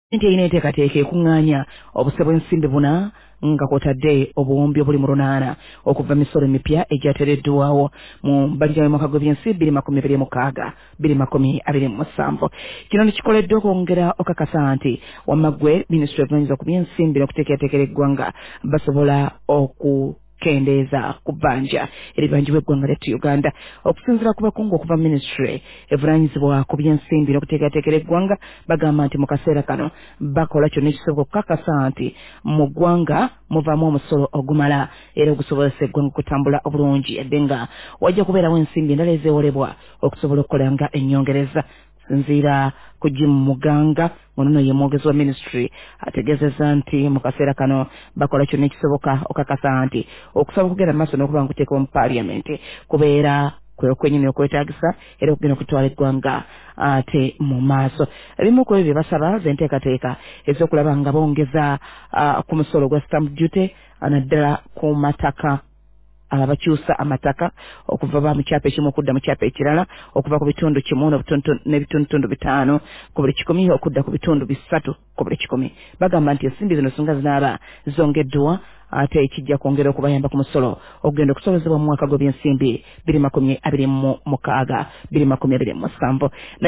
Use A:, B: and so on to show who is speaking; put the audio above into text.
A: Nti ine enteekateeka ekuŋŋaanya obuse bw'ensimbi buna nga kw'otadde obuwumbi obuli mu lunaana okuva misolo emipya egyateereddwawo mu mbalirira y'omwaka gw'ebyensi 2026 2027. Kino nikikoleddwa okwongera okakasa nti wamaggwe minisitule evunanyizibwa ku byensimbi n'okuteekerateekera eggwanga basobola okukendeeza ku bbanja eribanjibwa eggwanga lyattu Uganda okusinziira ku bakungu okuva minisitule evunanyizibwa ku byensimbi n'okuteekerateekera eggwanga bagamba nti mu kaseera kano bakola kyonna ekisoboka okukakasa nti mu ggwanga muvaamu omusolo ogumala era ogusobozesa eggwanga okutambula obulungi yadde nga wajja kubeerawo ensimbi endala ezeewolebwa okusobola okukola nga ennyongereza. Sinziira ku Jim Muganga ono ye mwogezi wa ministry ategeezezza nti mu kaseera kano bakola kyonna ekisoboka okakasa nti okusaba okugenda maaso n'okuba nkuteekebwa mu paaliyamenti kubeera kwenyini okwetaagisa era okugenda okutwala eggwanga ate mu maaso. Ebimu ku ebyo bye basaba z'enteekateeka ez'okulaba nga bongeza ku musolo gwa stamp duty naddala ku mataka abakyusa amataka okuva ba mu kyapa ekimu okudda mu kyapa ekirala okuva ku bitundu 1 n'ebitundu 5 ku buli 100 okudda ku bitundu 3 ku buli 100. Bagamba nti ensimbi zino singa zinaaba zongeddwa ate ekijja kwongera okubayamba ku musolo okugenda okusobozebwa mu mwaka gw'ebyensimbi 2026 2027.